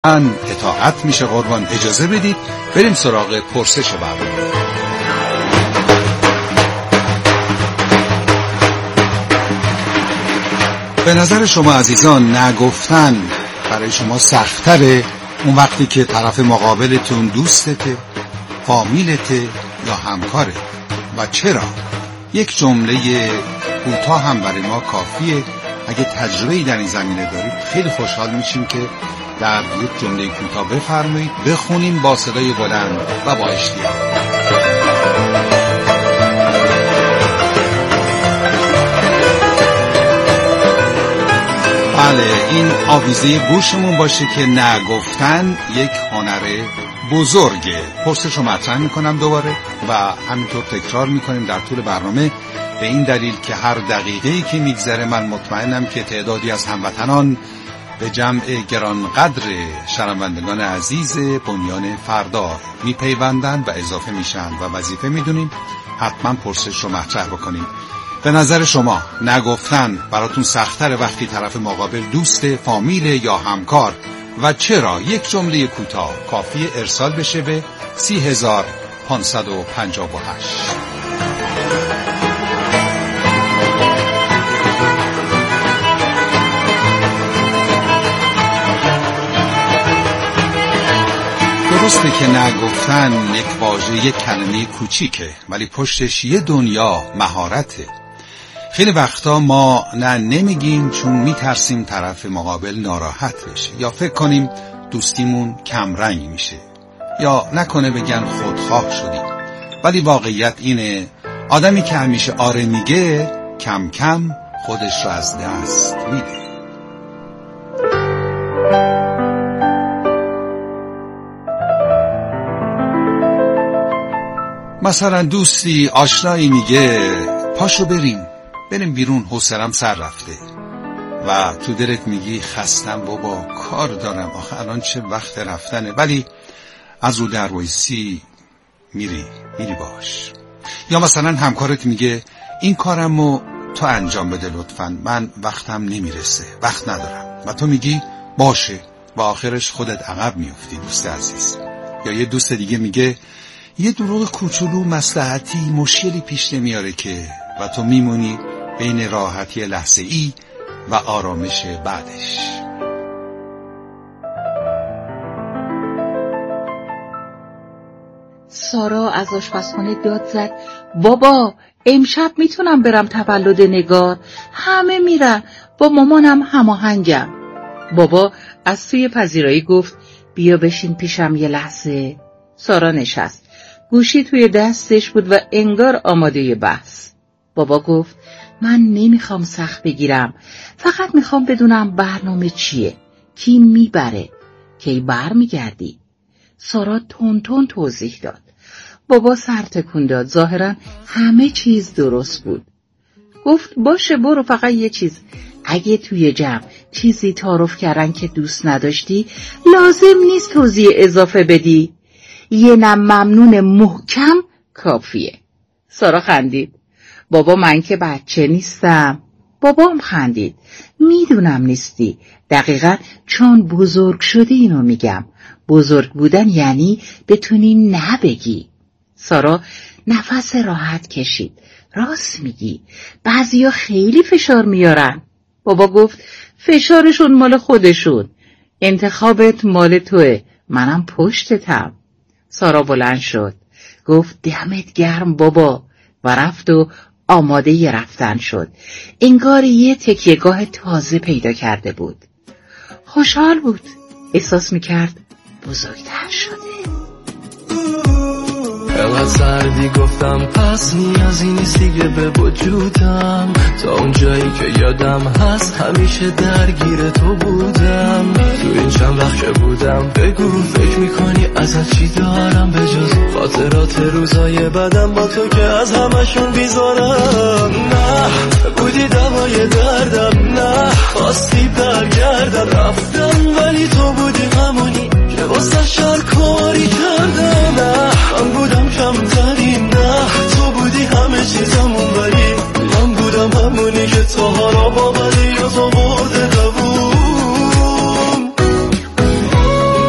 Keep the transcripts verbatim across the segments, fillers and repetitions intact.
من اطاعت میشه قربان. اجازه بدید بریم سراغ پرسش برنامه. به نظر شما عزیزان نگفتن برای شما سخت‌تره اون وقتی که طرف مقابلتون دوستته، فامیلته یا همکاره و چرا؟ یک جمله کوتاه هم برای ما کافیه. اگه تجربه‌ای در این زمینه دارید خیلی خوشحال میشیم که در یک جمله کوتاه بفرمایید، بخونیم با صدای بلند و با اشتیاق. بله، این آویزه گوشمون باشه که نگفتن یک هنر بزرگه. پرسش رو مطرح میکنم دوباره و همینطور تکرار میکنیم در طول برنامه، به این دلیل که هر دقیقه‌ای که میگذره من مطمئنم که تعدادی از هموطنان به جمع گرانقدر شنوندگان عزیز بنیان فردا میپیوندند و اضافه میشن و وظیفه میدونیم حتما پرسش رو مطرح بکنیم. به نظر شما نگفتن براتون سخت‌تره وقتی طرف مقابل دوست، فامیل یا همکار و چرا؟ یک جمله کوتاه کافی ارسال بشه به سی هزار پانصد و پنجاه و هشت. درسته که نگفتن یک واژه، یک کلمه کوچیکه، ولی پشتش یه دنیا مهارته. خیلی وقتا ما نه نمیگیم چون میترسیم طرف مقابل ناراحت بشه یا فکر کنیم دوستیمون کمرنگ میشه یا نکنه بگن خودخواه شدیم، ولی واقعیت اینه آدمی که همیشه آره میگه کم کم خودش رو از دست میده. مثلا دوستی آشنایی میگه پاشو بریم بریم بیرون، حوصله‌ام سر رفته و تو دلت میگی خستم بابا، کار دارم، آخه الان چه وقت رفتنه، ولی از رو در وایسی میری میری باش. یا مثلا همکارت میگه این کارمو تو انجام بده لطفاً، من وقتم نمیرسه، وقت ندارم، و تو میگی باشه و آخرش خودت عقب میافتی دوست عزیز. یا یه دوست دیگه میگه یه دروغ کوچولو مصلحتی مشکلی پیش نمیاره که، و تو میمونی بین راحتی لحظه‌ای و آرامش بعدش. سارا از آشپزخونه داد زد بابا امشب میتونم برم تولد نگار؟ همه میرن، با مامانم هماهنگم. بابا از توی پذیرایی گفت بیا بشین پیشم یه لحظه. سارا نشست، گوشی توی دستش بود و انگار آماده بحث. بابا گفت من نمیخوام سخت بگیرم، فقط میخوام بدونم برنامه چیه، کی میبره، کی بر میگردی. سارا تون تون توضیح داد. بابا سر تکون داد، ظاهرا همه چیز درست بود. گفت باشه برو، فقط یه چیز، اگه توی جمع چیزی تعارف کردن که دوست نداشتی لازم نیست توضیح اضافه بدی، یه نم ممنون محکم کافیه. سارا خندید. بابا من که بچه نیستم. بابام خندید. میدونم نیستی، دقیقا چون بزرگ شدی اینو میگم. بزرگ بودن یعنی بتونی نه بگی. سارا نفس راحت کشید. راست میگی، بعضیا خیلی فشار میارن. بابا گفت فشارشون مال خودشون، انتخابت مال توه، منم پشتتم. سارا بلند شد، گفت دمت گرم بابا، و رفت و آماده ی رفتن شد. انگار یه تکیهگاه تازه پیدا کرده بود. خوشحال بود، احساس میکرد بزرگتر شده. انقدر سردی گفتم پس نیازی نیست دیگه به وجودم، تا اون جایی که یادم هست همیشه درگیر تو بودم. تو این چند وقت که بودم بگو فکر میکنی ازت چی دارم به جز خاطرات روزای بدم با تو که از همشون بیزارم. نه بودی دوای دردم، نه خواستی برگردم، رفتم ولی تو بودی همونی که واسه شر کاری کردم. نه من بودم کمتری، نه تو بودی همه چیزمون، ولی من بودم همونی که تو ها را با ولی یا تو برده قبول.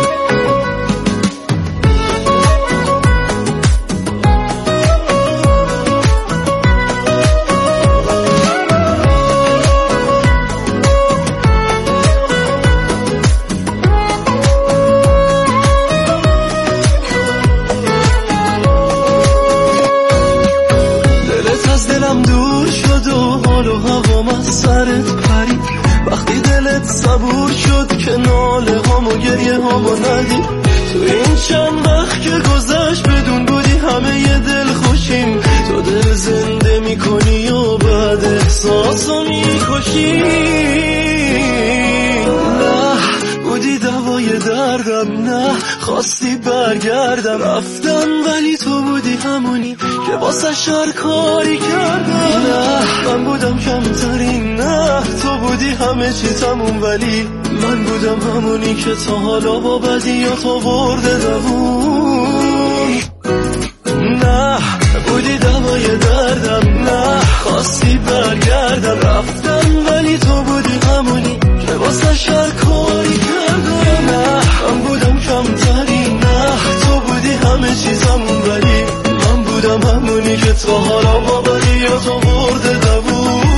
گریه همو ندی. تو این چند وقت که گذشت بدون بودی همه یه دل خوشیم. تو دل زنده میکنی و بعد احساسو میکشی. نه بودی دوای دردم، نه خواستی برگردم. رفتم ولی تو بودی همونی که واسه شر کاری کردم. نه من بودم کمترین، نه تو بودی همه چی تموم، ولی من بودم همونی که تا حالا با بدیات آورده دووم. نه بودی دوای دردم، نه خواستی برگردم. رفتم ولی تو بودی همونی که واسه شر کاری کردم. نه من بودم کمترین، نه تو بودی همه چیزمون، ولی من بودم همونی که تا حالا با بدیات آورده دووم.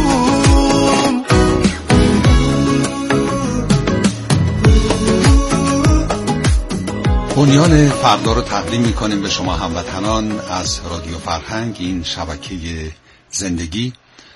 بنیان فردا رو تقدیم می‌کنیم به شما هموطنان از رادیو فرهنگ، این شبکه زندگی،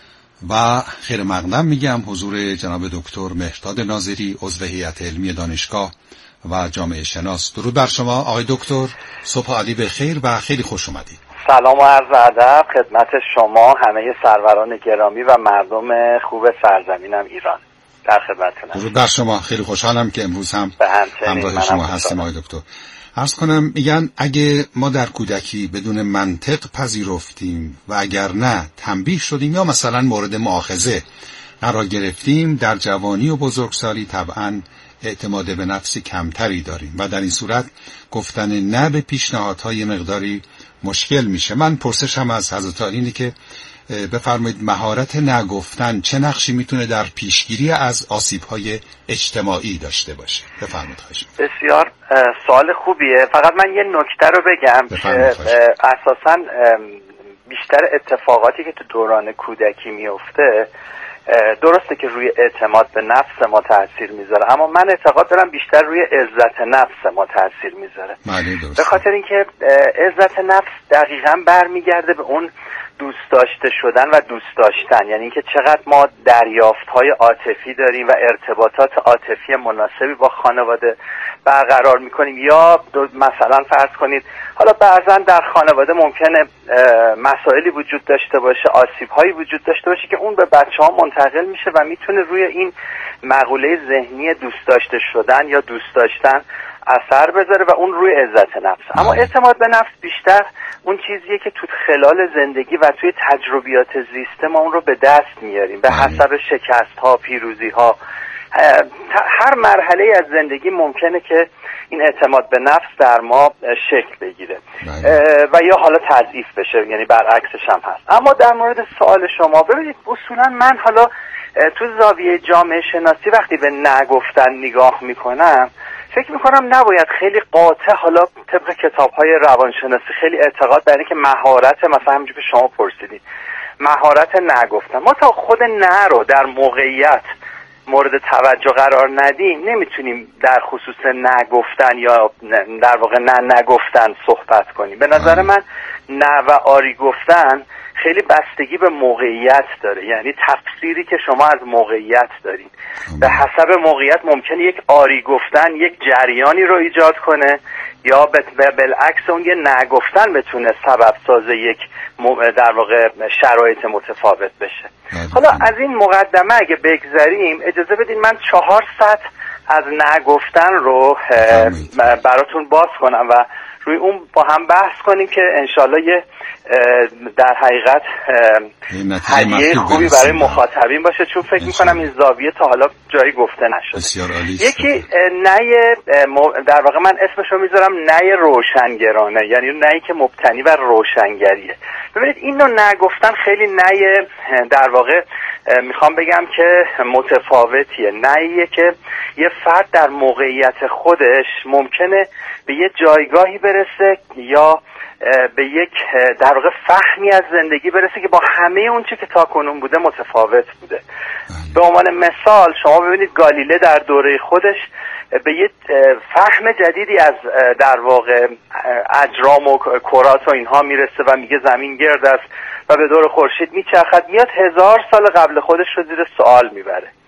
و خیر مقدم میگم حضور جناب دکتر مهرداد ناظری، عضو هیئت علمی دانشگاه و جامعه شناس. درود بر شما آقای دکتر، صبح عالی بخیر و خیلی خوش اومدید. سلام و عرض ادب خدمت شما همه سروران گرامی و مردم خوب سرزمینم ایران. در خدمتتونم. درود بر شما، خیلی خوشحالم که امروز هم همراه شما هستیم آقای دکتر. عرض کنم میگن اگه ما در کودکی بدون منطق پذیرفتیم و اگر نه تنبیه شدیم یا مثلا مورد مؤاخذه قرار گرفتیم، در جوانی و بزرگسالی طبعا اعتماد به نفس کمتری داریم و در این صورت گفتن نه به پیشنهادهای مقداری مشکل میشه. من پرسشم از حضرت علی اینه که بفرمایید مهارت نگفتن چه نقشی میتونه در پیشگیری از آسیب‌های اجتماعی داشته باشه؟ بفرمایید. خواهش می‌کنم. بسیار سوال خوبیه. فقط من یه نکته رو بگم که اساساً بیشتر اتفاقاتی که تو دوران کودکی میفته درسته که روی اعتماد به نفس ما تأثیر میذاره، اما من اعتقاد دارم بیشتر روی عزت نفس ما تأثیر میذاره. به خاطر اینکه عزت نفس دقیقاً برمیگرده به اون دوست داشته شدن و دوست داشتن، یعنی اینکه چقدر ما دریافت‌های عاطفی داریم و ارتباطات عاطفی مناسبی با خانواده برقرار می‌کنیم. یا مثلا فرض کنید حالا بعضا در خانواده ممکنه مسائلی وجود داشته باشه، آسیب‌هایی وجود داشته باشه که اون به بچه‌ها منتقل میشه و میتونه روی این مقوله ذهنی دوست داشته شدن یا دوست داشتن اثر بذاره و اون روی عزت نفس. اما اعتماد به نفس بیشتر اون چیزیه که تو خلال زندگی و توی تجربیات زیسته ما اون رو به دست میاریم به حسب شکست ها، پیروزی ها. هر مرحله از زندگی ممکنه که این اعتماد به نفس در ما شکل بگیره و یا حالا تضعیف بشه، یعنی برعکسش هم هست. اما در مورد سوال شما ببینید، اصولا من حالا تو زاویه جامعه شناسی وقتی به نگفتن نگاه میکنم فکر میکنم نباید خیلی قاطع، حالا طبق کتاب‌های روانشناسی خیلی اعتقاد بر اینه که مهارت، مثلا همونجوری که شما پرسیدید، مهارت نگفتن، ما تا خود نه رو در موقعیت مورد توجه قرار ندیم نمیتونیم در خصوص نگفتن یا در واقع نه نگفتن صحبت کنیم. به نظر من نه و آری گفتن خیلی بستگی به موقعیت داره، یعنی تفسیری که شما از موقعیت دارید. به حسب موقعیت ممکنه یک آری گفتن یک جریانی رو ایجاد کنه یا بالعکس اون یه نگفتن بتونه سبب ساز یک در واقع شرایط متفاوت بشه. حالا از این مقدمه اگه بگذریم اجازه بدین من چهار سطح از نگفتن رو براتون باز کنم و روی اون با هم بحث کنیم که انشالله یه در حقیقت هدیه خوبی برای مخاطبین باشه، چون فکر میکنم این زاویه تا حالا جایی گفته نشده. یکی نه در واقع من اسمشو میذارم نه روشنگرانه، یعنی نهی که مبتنی بر روشنگریه. ببینید این نوع نگفتن خیلی نه در واقع میخوام بگم که متفاوتیه، نهیه که یه فرد در موقعیت خودش ممکنه به یه جایگاهی برسه یا به یک در واقع فهمی از زندگی برسه که با همه اون چی که تاکنون بوده متفاوت بوده. به عنوان مثال شما ببینید گالیله در دوره خودش به یک فهم جدیدی از در واقع اجرام و کرات و اینها میرسه و میگه زمین گرد است و به دور خورشید میچرخد، میاد هزار سال قبل خودش رو زیر سوال میبره.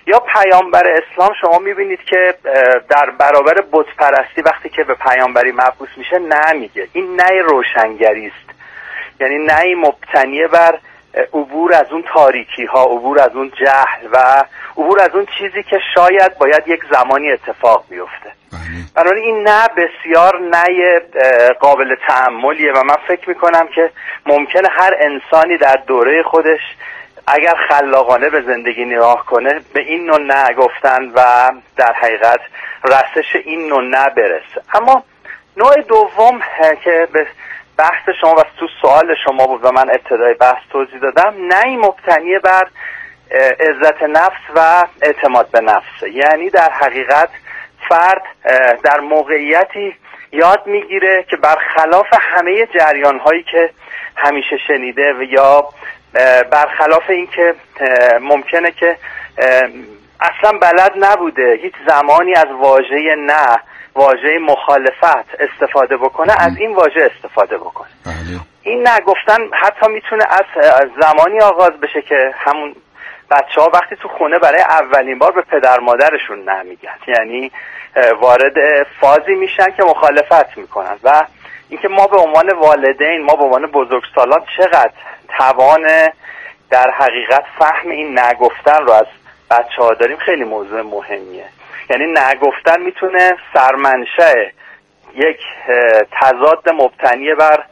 یا پیامبر اسلام شما میبینید که در برابر بت پرستی وقتی که به پیامبری مبعوث میشه نه میگه. این نه روشنگری است، یعنی نه مبتنی بر عبور از اون تاریکی ها، عبور از اون جهل و عبور از اون چیزی که شاید باید یک زمانی اتفاق بیفته. بنابراین این نه بسیار نه قابل تأملیه و من فکر میکنم که ممکنه هر انسانی در دوره خودش اگر خلاقانه به زندگی نگاه کنه به این نوع نه گفتن و در حقیقت رسش این نوع نه برسه. اما نوع دوم که به بحث شما و تو سوال شما بود و من ابتدای بحث توضیح دادم، نه مبتنی بر عزت نفس و اعتماد به نفس، یعنی در حقیقت فرد در موقعیتی یاد میگیره که برخلاف همه جریان هایی که همیشه شنیده و یا برخلاف این که ممکنه که اصلا بلد نبوده هیچ زمانی از واژه نه، واژه مخالفت استفاده بکنه، از این واژه استفاده بکنه. این نه گفتن حتی میتونه از زمانی آغاز بشه که همون بچه ها وقتی تو خونه برای اولین بار به پدر مادرشون نه میگن، یعنی وارد فازی میشن که مخالفت میکنن و اینکه ما به عنوان والدین، ما به عنوان بزرگسالان چقدر توان در حقیقت فهم این نگفتن رو از بچه ها داریم خیلی موضوع مهمیه. یعنی نگفتن میتونه سرمنشأ یک تضاد مبتنی بر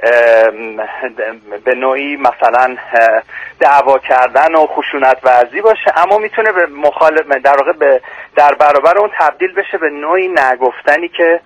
به نوعی مثلا دعوا کردن و خشونت ورزی باشه، اما میتونه به مخالف در واقع به در برابر اون تبدیل بشه به نوعی نگفتنی که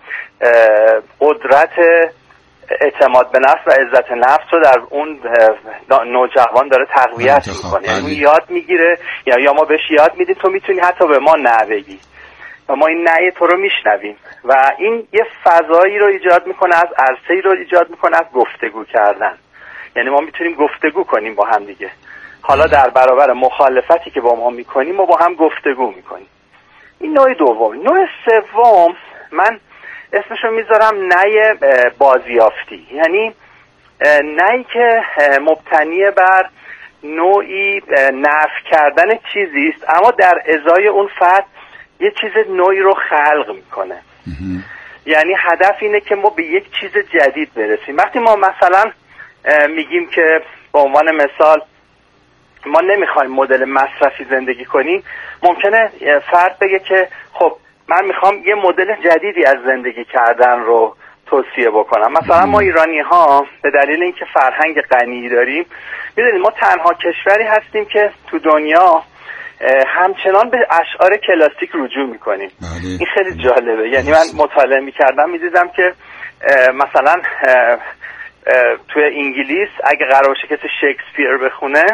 قدرت اعتماد به نفس و عزت نفس رو در اون نوجوان داره تقویت میکنه. یعنی یاد میگیره یا یا ما بهش یاد میدیم تو میتونی حتی به ما نه بگی و ما این نه تو رو میشنویم و این یه فضایی رو ایجاد میکنه، از عرصه‌ای رو ایجاد میکنه از گفتگو کردن. یعنی ما میتونیم گفتگو کنیم با هم دیگه، حالا در برابر مخالفتی که با ما میکنیم ما با هم گفتگو میکنیم. این نوع دوم. نوع سوم من اسمشو میذارم نه بازیافتی، یعنی نه که مبتنی بر نوعی نفی کردن چیزی است اما در ازای اون فرد یه چیز نوعی رو خلق میکنه. یعنی هدف اینه که ما به یک چیز جدید برسیم. وقتی ما مثلا میگیم که به عنوان مثال ما نمیخوایم مدل مصرفی زندگی کنیم، ممکنه فرد بگه که خب من میخوام یه مدل جدیدی از زندگی کردن رو توصیه بکنم. مثلا ما ایرانی ها به دلیل اینکه فرهنگ غنی داریم، میدونید ما تنها کشوری هستیم که تو دنیا همچنان به اشعار کلاسیک رجوع میکنیم. این خیلی جالبه. یعنی من مطالعه میکردم میدیدم که مثلا توی انگلیس اگه قرار باشه کسی شکسپیر بخونه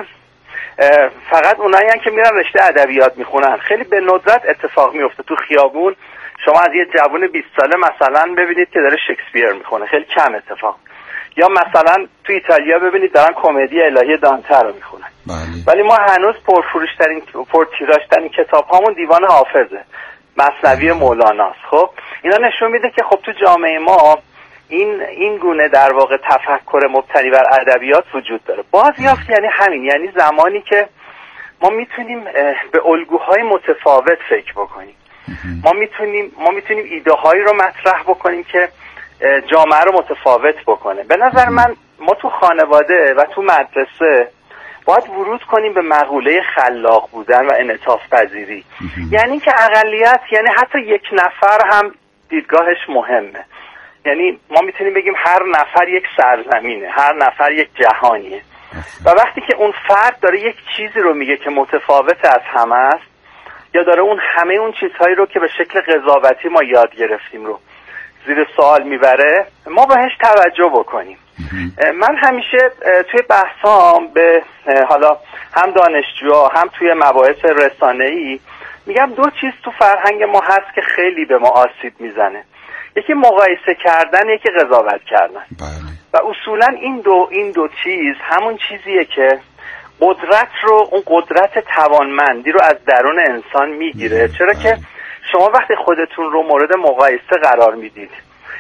فقط اونایی هستن که میرن رشته ادبیات میخونن. خیلی به ندرت اتفاق میفته تو خیابون شما از یه جوان بیست ساله مثلا ببینید که داره شکسپیر میخونه، خیلی کم اتفاق. یا مثلا تو ایتالیا ببینید دارن کمدی الهی دانته رو میخونن. ولی ما هنوز پرفروشترین پرتیراژترین کتاب هامون دیوان حافظه، مثنوی مولاناست. خب اینا نشون میده که خب تو جامعه ما این این گونه در واقع تفکر مبتنی بر ادبیات وجود داره. بازیافت یعنی همین، یعنی زمانی که ما میتونیم به الگوهای متفاوت فکر بکنیم. ما میتونیم ما میتونیم ایده هایی رو مطرح بکنیم که جامعه رو متفاوت بکنه. به نظر من ما تو خانواده و تو مدرسه باید ورود کنیم به مقوله خلاق بودن و انعطاف پذیری. یعنی که اقلیت، یعنی حتی یک نفر هم دیدگاهش مهمه. یعنی ما میتونیم بگیم هر نفر یک سرزمینه، هر نفر یک جهانیه و وقتی که اون فرد داره یک چیزی رو میگه که متفاوت از همه است یا داره اون همه اون چیزهایی رو که به شکل قضاوتی ما یاد گرفتیم رو زیر سوال میبره، ما بهش توجه بکنیم. من همیشه توی بحثام به حالا هم دانشجوها هم توی مباحث رسانه‌ای میگم دو چیز تو فرهنگ ما هست که خیلی به ما آسیب میزنه. یکی مقایسه کردن، یکی قضاوت کردن. و اصولا این دو این دو چیز همون چیزیه که قدرت رو، اون قدرت توانمندی رو از درون انسان میگیره. چرا که شما وقتی خودتون رو مورد مقایسه قرار میدید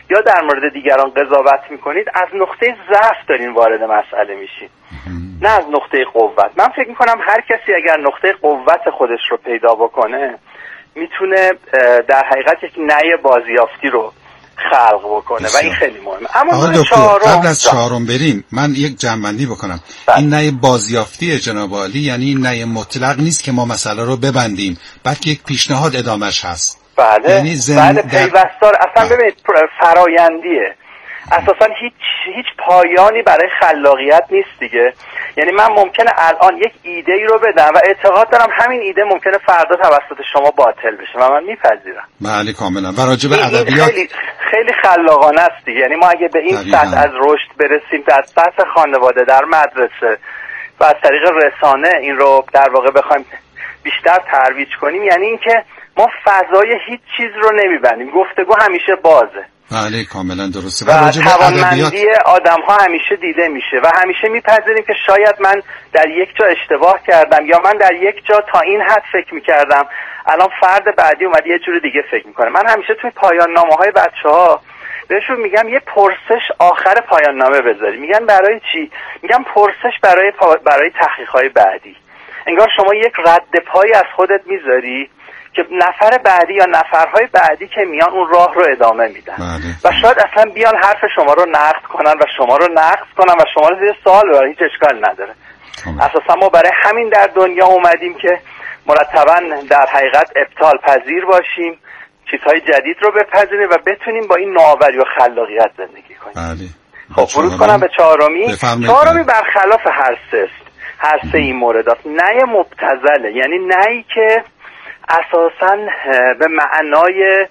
یا در مورد دیگران قضاوت میکنید، از نقطه ضعف دارین وارد مسئله میشین، نه از نقطه قوت. من فکر میکنم هر کسی اگر نقطه قوت خودش رو پیدا بکنه میتونه در حقیقت یک نهی بازیافتی رو خلق بکنه و این خیلی مهمه. اما دکتر قبل از چهارم بریم من یک جنبندی بکنم. بله. این نهی بازیافتی جناب عالی یعنی این نهی مطلق نیست که ما مسئله رو ببندیم، بلکه یک پیشنهاد ادامش هست. بله یعنی زن... بله پیوستار اصلا بله. ببینید فرایندیه، اساسا هیچ هیچ پایانی برای خلاقیت نیست دیگه. یعنی من ممکنه الان یک ایده ای رو بدم و اعتقاد دارم همین ایده ممکنه فردا توسط شما باطل بشه و من میپذیرم. بله کاملا. و راجع به ادبیات خیلی خیلی خلاقانه است دیگه. یعنی ما اگه به این سطح از رشد برسیم در سطح خانواده، در مدرسه و از طریق رسانه این رو در واقع بخوایم بیشتر ترویج کنیم، یعنی اینکه ما فضای هیچ چیز رو نمیبندیم، گفتگو همیشه بازه. بله کاملا درسته. و توانمندی آدم ها همیشه دیده میشه و همیشه میپذیریم که شاید من در یک جا اشتباه کردم یا من در یک جا تا این حد فکر میکردم، الان فرد بعدی اومد یه جور دیگه فکر میکنه. من همیشه توی پایان نامه های بچه ها بهشون میگم یه پرسش آخر پایان نامه بذاری. میگن برای چی؟ میگم پرسش برای پا... برای تحقیق های بعدی. انگار شما یک رد پایی از خودت میذاری که نفر بعدی یا نفرهای بعدی که میان اون راه رو ادامه میدن و شاید اصلا بیان حرف شما رو نقد کنن و شما رو نقد کنن و شما رو زیر سوال ببرن، هیچ اشکال نداره. اساسا ما برای همین در دنیا اومدیم که مرتبا در حقیقت ابطال پذیر باشیم، چیزهای جدید رو بپذیریم و بتونیم با این نوآوری و خلاقیت زندگی کنیم. بله. خب ورود کنم به چهارمی. چهارمی برخلاف هر سه است. هر سه این موردات نه مبتذله، یعنی نه که اساساً به معنای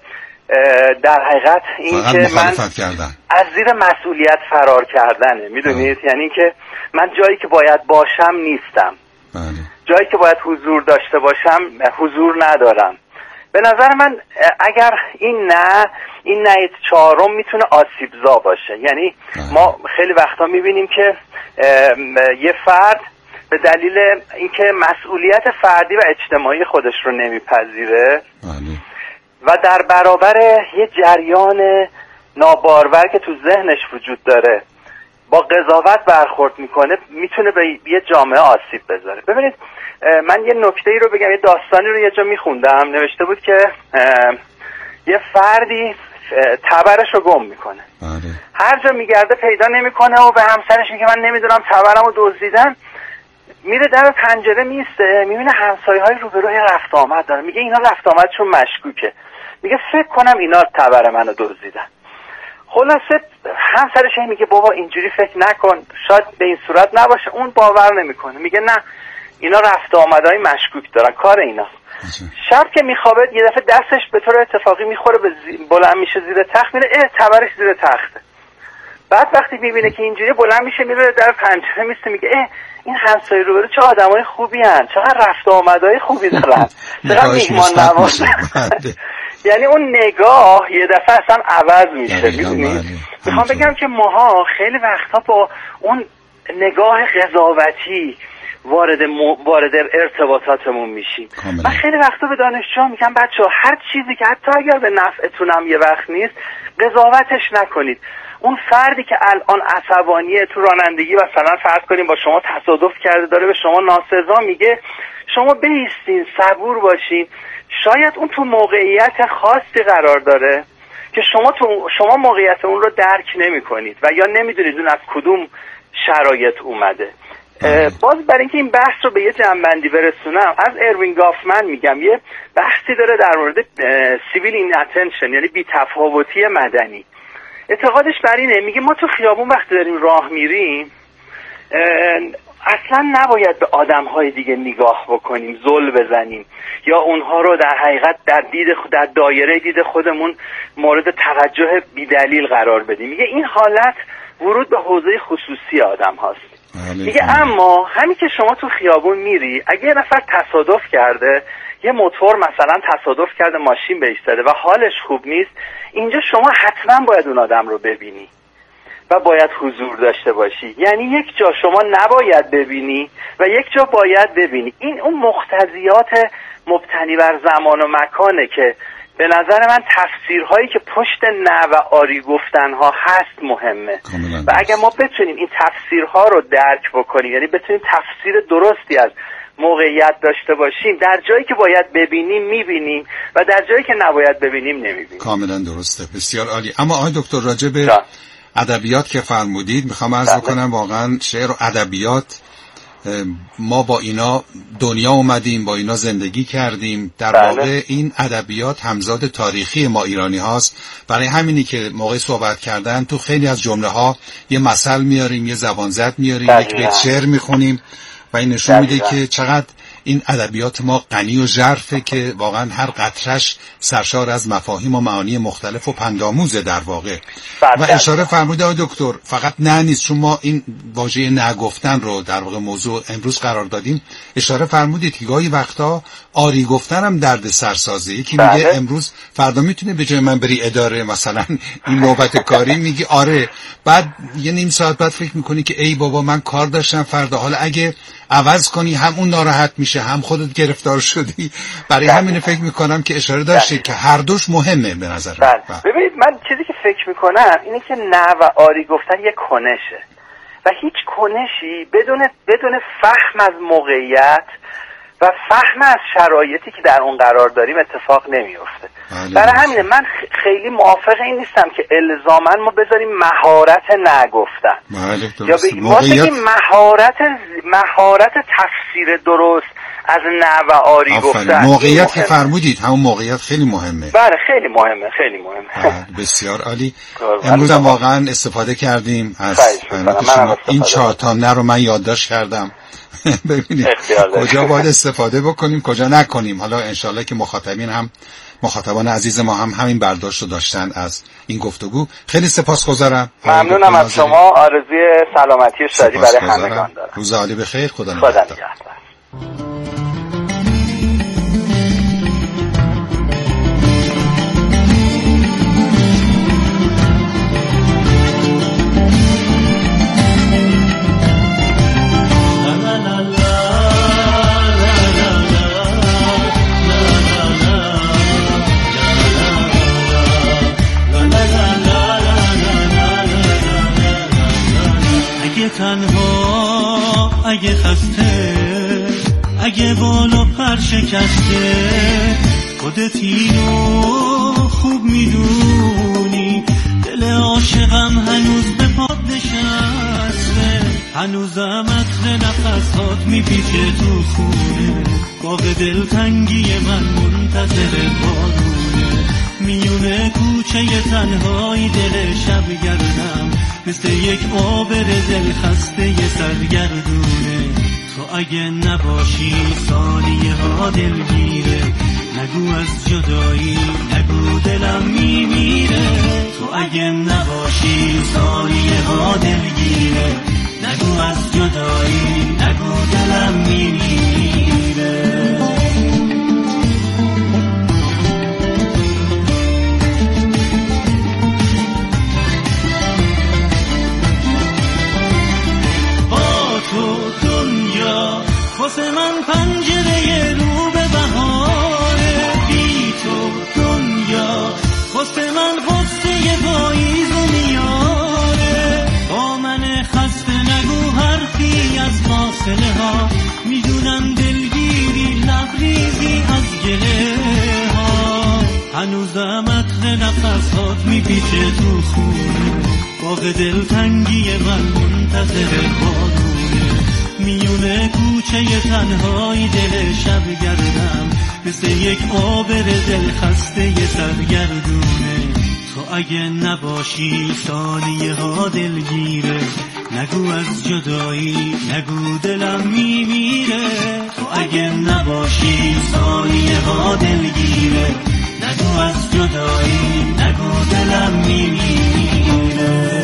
در حقیقت این که من از زیر مسئولیت فرار کردنه، میدونید؟ یعنی که من جایی که باید باشم نیستم. بله. جایی که باید حضور داشته باشم حضور ندارم. به نظر من اگر این نه این نه چهارم میتونه آسیبزا باشه. یعنی بله. ما خیلی وقتا میبینیم که یه فرد به دلیل اینکه مسئولیت فردی و اجتماعی خودش رو نمیپذیره و در برابر یه جریان نابارور که تو ذهنش وجود داره با قضاوت برخورد میکنه، میتونه به یه جامعه آسیب بذاره. ببینید من یه نکته ای رو بگم، یه داستانی رو یه جا میخوندم، نوشته بود که یه فردی تبرش رو گم میکنه. هر جا میگرده پیدا نمیکنه و به همسرش میگه من نمیدونم تبرم رو دزدیدن. میره در پنجره میسته، میبینه همسایه های روبروی رفت آمد داره. میگه اینا رفت آمدشون مشکوکه. میگه فکر کنم اینا تبر منو دزدیدن. خلاصه همسرش میگه بابا اینجوری فکر نکن، شاید به این صورت نباشه. اون باور نمیکنه، میگه نه اینا رفت آمدهای مشکوک دارن، کار اینا. شب که میخوابه یه دفعه دستش به طور اتفاقی میخوره به زی... بلند میشه زیر تخت، میره اه تبرش زیر تخته. بعد وقتی میبینه که اینجوری بلند میشه میره در پنجره میسته، میگه اه این همسایه روبرو چه آدمای خوبی هن، چقدر رفت و آمدهای خوبی دارن، چقدر میهمان نواز. یعنی اون نگاه یه دفعه اصلا عوض میشه. میدونید میخوام بگم که ماها خیلی وقتا با اون نگاه قضاوتی وارد م... وارد ارتباطاتمون میشیم. من خیلی وقتا به دانشجوها میگم بچه‌ها هر چیزی که حتی اگر به نفعتونم یه وقت نیست قضاوتش نکنید. اون فردی که الان عصبانیه تو رانندگی مثلا فرض کنیم با شما تصادف کرده، داره به شما ناسزا میگه، شما بایستین صبور باشین. شاید اون تو موقعیت خاصی قرار داره که شما تو شما موقعیت اون رو درک نمی‌کنید و یا نمیدونید اون از کدوم شرایط اومده. باز برای اینکه این بحث رو به یه جنبندی برسونم، از اروین گافمن میگم یه بحثی داره در مورد سیویل این اتنشن، یعنی بی‌تفاوتی مدنی. اعتقادش بر اینه، میگه ما تو خیابون وقتی داریم راه میریم اصلا نباید به آدم‌های دیگه نگاه بکنیم، زل بزنیم یا اونها رو در حقیقت در دید در دایره دید خودمون مورد توجه بی‌دلیل قرار بدیم. میگه این حالت ورود به حوزه خصوصی آدم هاست. میگه اما همین که شما تو خیابون میری، اگه یه نفر تصادف کرده، یه موتور مثلا تصادف کرده ماشین بهش زده و حالش خوب نیست، اینجا شما حتما باید اون آدم رو ببینی و باید حضور داشته باشی. یعنی یک جا شما نباید ببینی و یک جا باید ببینی. این اون مقتضیات مبتنی بر زمان و مکانه که به نظر من تفسیرهایی که پشت نه و آری گفتنها هست مهمه و اگر ما بتونیم این تفسیرها رو درک بکنیم، یعنی بتونیم تفسیر درستی از موقعیت داشته باشیم، در جایی که باید ببینیم میبینیم و در جایی که نباید ببینیم نمیبینیم. کاملا درسته، بسیار عالی. اما آقای دکتر راجع به ادبیات که فرمودید میخوام عرض بکنم واقعا شعر و ادبیات ما با اینا دنیا اومدیم، با اینا زندگی کردیم، در بله. واقع این ادبیات همزاد تاریخی ما ایرانی هاست. برای همینی که موقع صحبت کردن تو خیلی از جمله ها یه مثل میاریم، یه زبانزد میاریم، یک بیت شعر میخونیم و این نشون میده که چقدر این ادبیات ما غنی و ژرفه که واقعا هر قطرش سرشار از مفاهیم و معانی مختلف و پندآموزه در واقع. و اشاره فرموده آقای دکتر فقط نه نیست، چون ما این واژه نگفتن رو در واقع موضوع امروز قرار دادیم، اشاره فرمودید که گاهی وقتا آری گفتن هم درد سرسازه. یکی میگه امروز فردا میتونه به جای من بری اداره مثلا این نوبت کاری، میگی آره، بعد یه نیم ساعت بعد فکر میکنی که ای بابا من کار داشتم فردا، حالا اگه عوض کنی هم اون ناراحت میشه هم خودت گرفتار شدی. برای همین فکر میکنم که اشاره داشتید که هر دوش مهمه به نظر من. ببینید من چیزی که فکر میکنم اینه که نه و آری گفتن یک کنشه و هیچ کنشی بدون بدون فهم از موقعیت و فهم از شرایطی که در اون قرار داریم اتفاق نمیفته. برای همینه من خیلی موافق این نیستم که الزاما ما بذاریم مهارت نگفتن یا بگیم ما بگیم مهارت مهارت تفسیر درست از نه و آری گفتن. موقعیت که فرمودید همون موقعیت خیلی مهمه. بله خیلی مهمه، خیلی مهمه. بسیار عالی. امروز هم واقعا استفاده کردیم از شما. این چهار تا نه رو من یادداشت کردم. ببینید کجا باید استفاده بکنیم کجا نکنیم. حالا انشالله که مخاطبین هم مخاطبان عزیز ما هم همین برداشت رو داشتن از این گفتگو. خیلی سپاسگزارم. ممنونم از شما. آرزوی سلامتی و شادی برای همگان دارم. روز عالی بخیر. خدا نگهدار. تنها اگه خسته اگه بالا پر شکسته خودت اینو خوب میدونی دل عاشقم هنوز به پات نشسته هنوزم عطر نفسات میپیچه تو خونه باغ دلتنگی من منتظر بارونه میونه کوچه تنهایی دل شب گردم مثل یک آبر دل خسته سرگردونه تو اگه نباشی ثانیه ها دلگیره نگو از جدایی نگو دلم میمیره تو اگه نباشی ثانیه ها دلگیره نگو از جدایی نگو دلم میمیره واسه من پنجره رو به بهاره بی تو دنیا واسه من غصه پاییز و میاره با من خسته نگو حرفی از فاصله ها میدونم دلگیری لبریزی از گله ها هنوزم عطر نفسات میپیچه تو خونه باغ دلتنگی من منتظر بارونه میونه کوچه تنهایی دل شب گردم مثل یک آبر دل خسته سرگردونه تو اگه نباشی ثانیه ها دلگیره نگو از جدایی نگو دلم میمیره تو اگه نباشی ثانیه ها دلگیره نگو از جدایی نگو دلم میمیره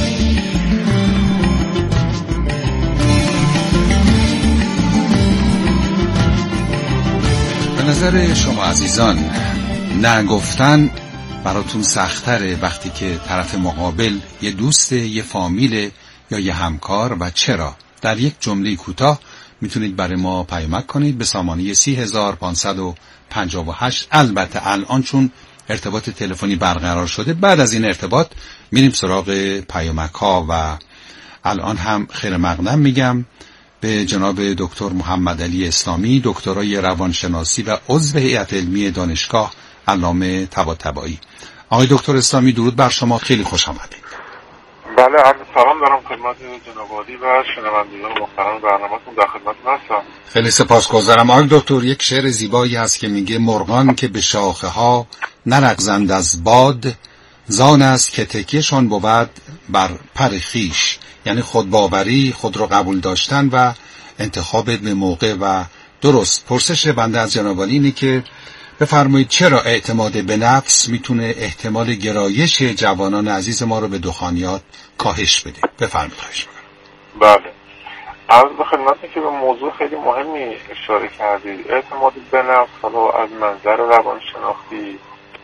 به نظر شما عزیزان نگفتن براتون سخت‌تره وقتی که طرف مقابل یه دوست، یه فامیل یا یه همکار و چرا؟ در یک جمله کوتاه میتونید برای ما پیامک کنید به سامانه سی هزار پانصد و پنجاه و هشت. البته الان چون ارتباط تلفنی برقرار شده، بعد از این ارتباط میریم سراغ پیامک ها و الان هم خیر مقدم میگم به جناب دکتر محمد علی اسلامی، دکترای روانشناسی و عضو هیئت علمی دانشگاه علامه طباطبایی. آقای دکتر اسلامی درود بر شما، خیلی خوش آمدید. بله، عرض سلام دارم خدمت جناب عالی و شنوندگان محترم برنامه‌تون، در خدمتتون هستم. خیلی سپاسگزارم. آقای دکتر، یک شعر زیبایی هست که میگه مرغان که به شاخه ها نرقصند از باد، زان است که تکیهشان بود بر پر خویش. یعنی خودباوری، خود رو قبول داشتن و انتخاب به موقع و درست. پرسش بنده از جناب عالی اینه که بفرمایید چرا اعتماد به نفس میتونه احتمال گرایش جوانان عزیز ما رو به دخانیات کاهش بده؟ بفرمایید. خواهش می‌کنم. بله، عرض به خدمتتون که به موضوع خیلی مهمی اشاره کردید. اعتماد به نفس حالا از منظر روانشناختی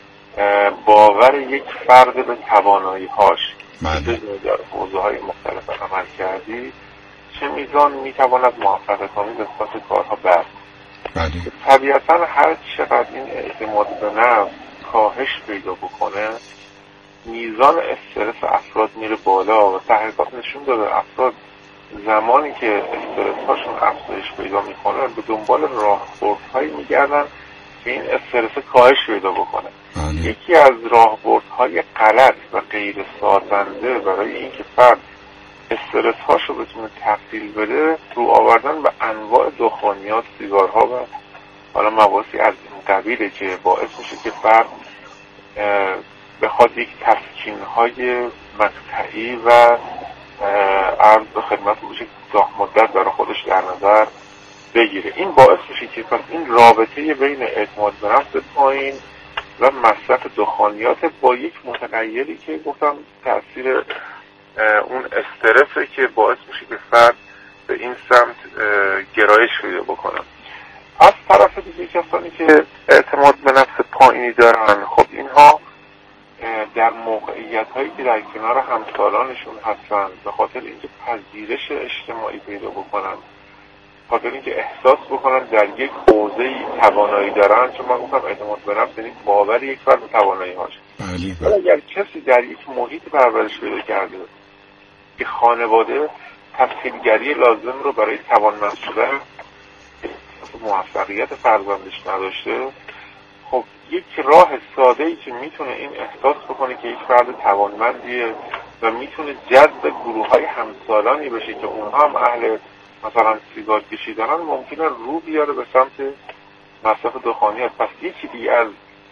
باور یک فرد به توانایی‌هاش که در حوزه‌های مختلف عمل کردی چه میزان میتواند موفقیت‌آمیز اساس کارها برد. بله. طبیعتا هر چقدر این اعتماد به نفس کاهش پیدا بکنه، میزان استرس افراد میره بالا و تحقیقات نشون داده افراد زمانی که استرس هاشون افزایش پیدا میکنه به دنبال راهبردهایی میگردن که این استرس کاهش پیدا بکنه. بله. یکی از راهبردهای غلط و غیر سازنده برای اینکه فرد استرس هاشو بتونه تقلیل بده، رو آوردن به انواع دخانیات، سیگارها و حالا مواردی از این قبیله که باعث میشه که فرد بخواد یک تسکین های مقطعی و عرض به خدمت بشه کوتاه مدت برای خودش در نظر بگیره. این باعث میشه که پس این رابطه بین اعتماد به نفس پایین و مصرف دخانیات با یک متغیری که گفتم تاثیر اون استرسه که باعث میشه که فرد به این سمت گرایش پیدا بکنه. از طرف دیگه کسانی که اعتماد به نفس پایینی دارن، خب اینها در موقعیت هایی که در کنار همسالانشون هستن به خاطر اینکه پذیرش اجتماعی پیدا بکنن، خاطر اینکه احساس بکنن در یک حوزه‌ای توانایی دارن، چون من گفتم اعتماد به نفس یعنی باور یک فرد به توانایی‌هاش. بله. اگر کسی در یک محیط پرورش پیدا کرده که خانواده تسهیلگری لازم رو برای توانمند شدن موفقیت فرزندش نداشته، خب یک راه ساده‌ای که میتونه این احساس بکنه که یک فرد توانمندیه و میتونه جذب گروه‌های همسالانی بشه که اونها هم اهل مثلا سیگار کشیدن، ممکنه رو بیاره به سمت مصرف دخانیات. پس یکی دیگه از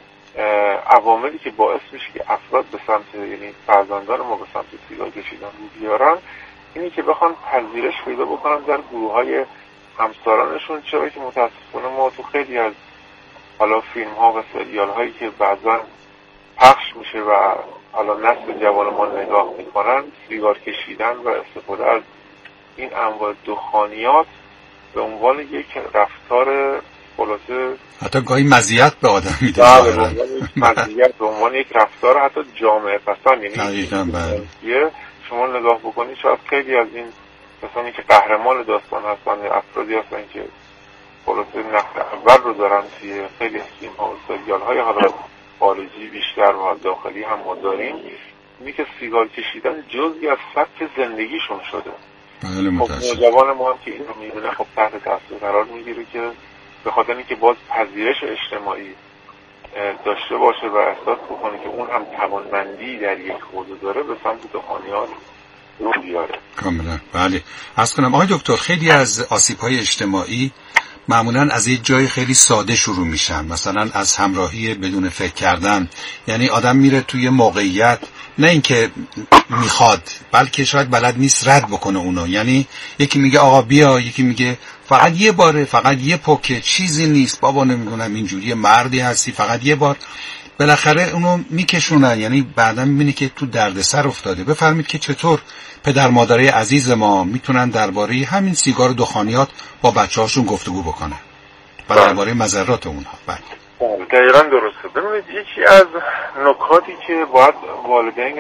عواملی که باعث میشه که افراد به سمت، یعنی فرزندان ما به سمت سیگار کشیدن رو بیارن، اینی که بخوان پذیرش پیدا بکنن در گروه‌های همسالانشون، چرا که متاسفانه ما تو خیلی از حالا فیلم ها و سریال هایی که بعضا پخش میشه و حالا نسل جوان ما نگاه میکنن، سیگار کشیدن و استفاده از این انواع دخانیات به عنوان یک رفتار خلاصه حتی گاهی مزیت به آدم میده، به عنوان یک مزیت، به عنوان یک رفتار حتی جامعه پسند. یعنی یه شما نگاه بکنید شاید خیلی از این کسانی که قهرمان داستان هستن یا افرادی هستن که خلاصه نقش اول رو دارن توی خیلی از فیلم ها و سریال های حالا خارجی بیشتر و داخلی هم ما داریم، اینی که سیگار کشیدن جزئی از سبک زندگیشون شده. بله متاسفم. خب نوجوان ما هم که این رو میبینه خب تحت تاثیر قرار میگیره که به خاطر اینکه باز پذیرش اجتماعی داشته باشه و احساس بکنه که اون هم توانمندی در یک حوزه داره، به سمت دخانیات رو بیاره. کاملا. بله. عرض کنم آقای دکتر، خیلی از آسیب‌های اجتماعی معمولاً از یک جای خیلی ساده شروع میشن، مثلا از همراهی بدون فکر کردن. یعنی آدم میره توی موقعیت نه اینکه میخواد، بلکه شاید بلد نیست رد بکنه اونو. یعنی یکی میگه آقا بیا، یکی میگه فقط یه باره، فقط یه پوکه، چیزی نیست بابا، نمیدونم اینجوری مردی هستی، فقط یه بار. بالاخره اونو میکشونن، یعنی بعدا میبینی که تو دردسر افتاده. بفرمید که چطور پدر مادرای عزیز ما میتونن درباره همین سیگار و دخانیات با بچه‌هاشون گفتگو بکنن و درباره مضرات اونها. بله دقیقاً درسته. ببینید یکی از نکاتی که باید والدین